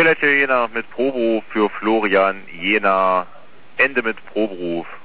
Violette Jena mit Proberuf für Florian Jena. Ende mit Proberuf.